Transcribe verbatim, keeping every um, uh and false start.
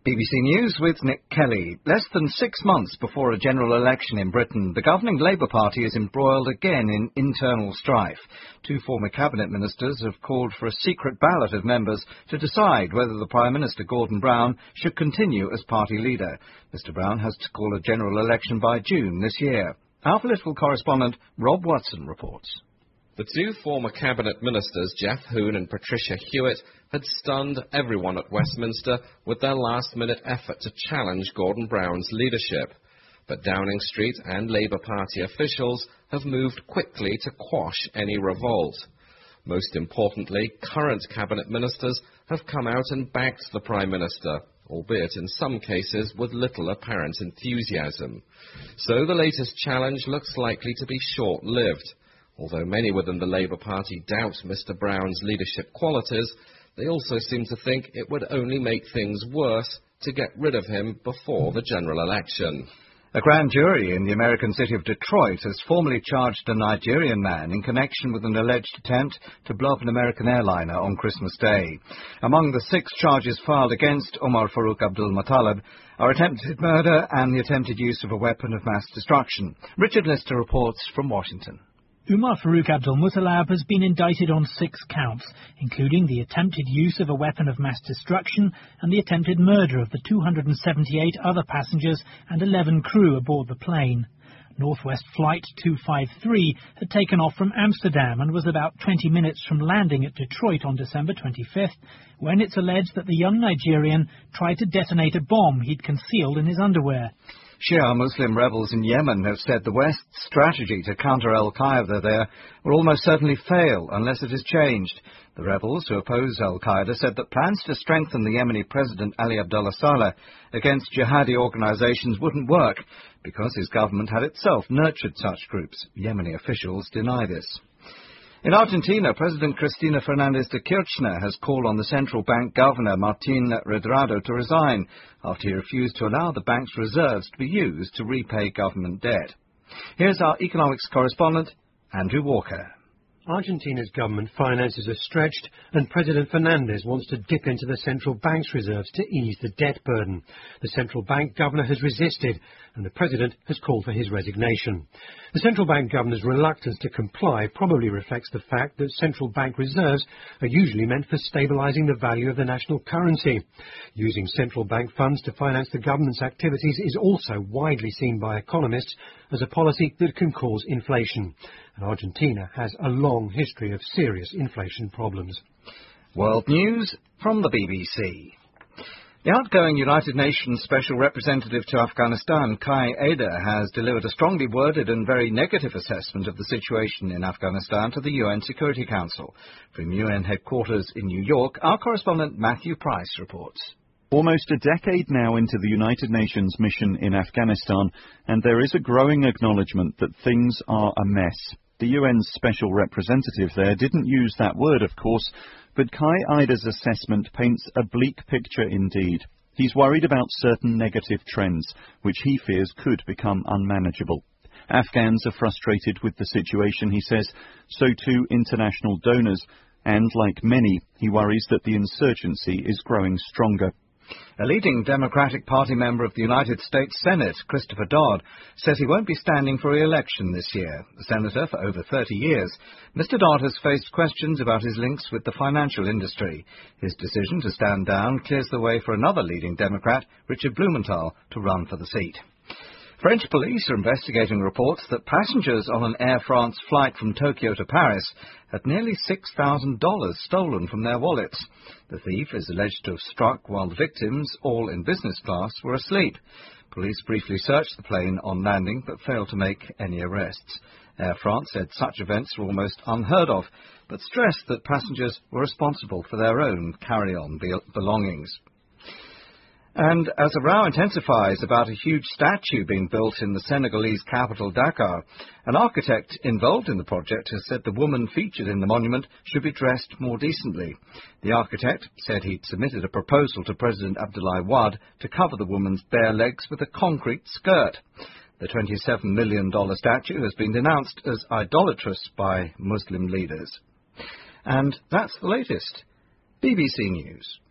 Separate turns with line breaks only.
B B C News with Nick Kelly. Less than six months before a general election in Britain, the governing Labour Party is embroiled again in internal strife. Two former cabinet ministers have called for a secret ballot of members to decide whether the Prime Minister, Gordon Brown, should continue as party leader. Mister Brown has to call a general election by June this year. Our political correspondent, Rob Watson, reports.
The two former cabinet ministers, Geoff Hoon and Patricia Hewitt, had stunned everyone at Westminster with their last-minute effort to challenge Gordon Brown's leadership. But Downing Street and Labour Party officials have moved quickly to quash any revolt. Most importantly, current cabinet ministers have come out and backed the Prime Minister, albeit in some cases with little apparent enthusiasm. So the latest challenge looks likely to be short-lived. Although many within the Labour Party doubt Mister Brown's leadership qualities, they also seem to think it would only make things worse to get rid of him before the general election.
A grand jury in the American city of Detroit has formally charged a Nigerian man in connection with an alleged attempt to blow up an American airliner on Christmas Day. Among the six charges filed against Omar Farouk Abdul-Muttalib are attempted murder and the attempted use of a weapon of mass destruction. Richard Lister reports from Washington.
Umar Farouk Abdul-Muttalib has been indicted on six counts, including the attempted use of a weapon of mass destruction and the attempted murder of the two hundred seventy-eight other passengers and eleven crew aboard the plane. Northwest Flight two five three had taken off from Amsterdam and was about twenty minutes from landing at Detroit on December twenty-fifth, when it's alleged that the young Nigerian tried to detonate a bomb he'd concealed in his underwear.
Shia Muslim rebels in Yemen have said the West's strategy to counter al-Qaeda there will almost certainly fail unless it is changed. The rebels who oppose al-Qaeda said that plans to strengthen the Yemeni President Ali Abdullah Saleh against jihadi organizations wouldn't work because his government had itself nurtured such groups. Yemeni officials deny this. In Argentina, President Cristina Fernández de Kirchner has called on the central bank governor Martín Redrado to resign after he refused to allow the bank's reserves to be used to repay government debt. Here's our economics correspondent, Andrew Walker.
Argentina's government finances are stretched and President Fernandez wants to dip into the central bank's reserves to ease the debt burden. The central bank governor has resisted and the president has called for his resignation. The central bank governor's reluctance to comply probably reflects the fact that central bank reserves are usually meant for stabilizing the value of the national currency. Using central bank funds to finance the government's activities is also widely seen by economists as a policy that can cause inflation. And Argentina has a long history of serious inflation problems.
World News from the B B C. The outgoing United Nations Special Representative to Afghanistan, Kai Eder, has delivered a strongly worded and very negative assessment of the situation in Afghanistan to the U N Security Council. From U N headquarters in New York, our correspondent Matthew Price reports.
Almost a decade now into the United Nations mission in Afghanistan, and there is a growing acknowledgement that things are a mess. The U N's special representative there didn't use that word, of course, but Kai Eder's assessment paints a bleak picture indeed. He's worried about certain negative trends, which he fears could become unmanageable. Afghans are frustrated with the situation, he says, so too international donors, and like many, he worries that the insurgency is growing stronger.
A leading Democratic Party member of the United States Senate, Christopher Dodd, says he won't be standing for re-election this year. A senator for over thirty years, Mister Dodd has faced questions about his links with the financial industry. His decision to stand down clears the way for another leading Democrat, Richard Blumenthal, to run for the seat. French police are investigating reports that passengers on an Air France flight from Tokyo to Paris had nearly six thousand dollars stolen from their wallets. The thief is alleged to have struck while the victims, all in business class, were asleep. Police briefly searched the plane on landing but failed to make any arrests. Air France said such events were almost unheard of, but stressed that passengers were responsible for their own carry-on belongings. And as a row intensifies about a huge statue being built in the Senegalese capital, Dakar, an architect involved in the project has said the woman featured in the monument should be dressed more decently. The architect said he'd submitted a proposal to President Abdoulaye Wade to cover the woman's bare legs with a concrete skirt. The twenty-seven million dollars statue has been denounced as idolatrous by Muslim leaders. And that's the latest. B B C News.